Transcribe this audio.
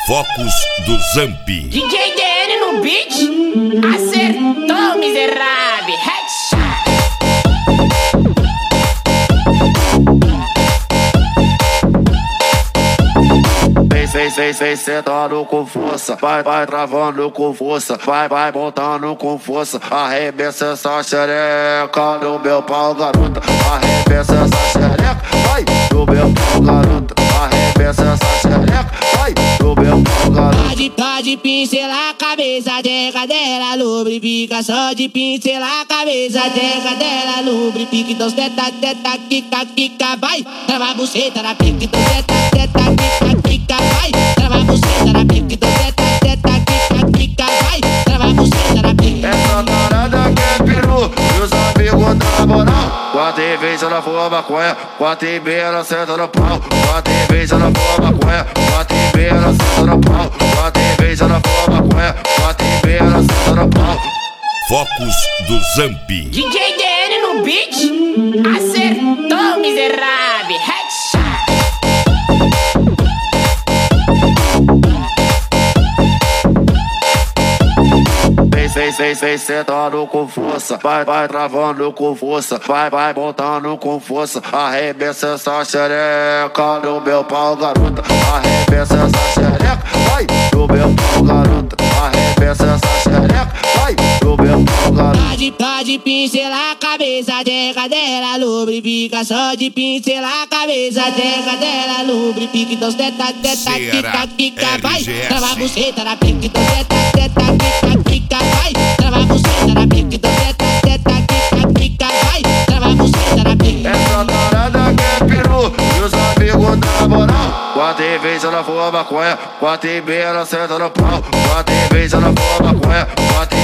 Focos do Zamp. DJ DN no beat, acertou, miserável. Headshot. Vem sentando com força, vai travando com força, vai montando com força. Arremessa essa xereca no meu pau, garota. Arremessa essa xereca, vai no meu pau, garota. Arremessa essa xereca, vai no meu pau, garota. Pode pincelar a cabeça, tcheca dela, lubrifica. Só de pincelar a cabeça, tcheca dela, lubrifica. Então teta, quica, quica, vai. Trava a buceta na pica, então teta, quica, quica, vai. Trava a buceta na pica, então teta, quica, quica, vai. Trava a buceta na pica. Essa tarada que é peru, e os amigos da moral. Quatro e vez ela for maconha, quatro e meia ela senta no pau. Quatro e vez ela for maconha, quatro e meia ela senta no pau. Quatro e vez ela for maconha, quatro e meia ela senta no pau. Focos do Zamp. DJ DN no beat, acertou, miserável. Headshot. Vem sentando com força, vai travando com força, vai montando com força. Arremessa essa xereca no meu pau, garota. Arremessa essa xereca, vai no meu pau, garota. Arremessa essa xereca, vai no meu pau, garota. Pode pincelar a cabeça, tcheca dela, lubrifica. Só de pincelar a cabeça, tcheca dela, lubrifica. Então teta, quica, quica, vai. Trava a buceta na pica, então teta, quica, quica, vai. Trava a buceta na pica, então teta, quica, quica, vai. Trava a buceta na pica. Essa tarada que é peru, e os amigos da moral. Quatro e vez ela for maconha, quatro e meia ela senta no pau. Quatro e vez ela for maconha, quatro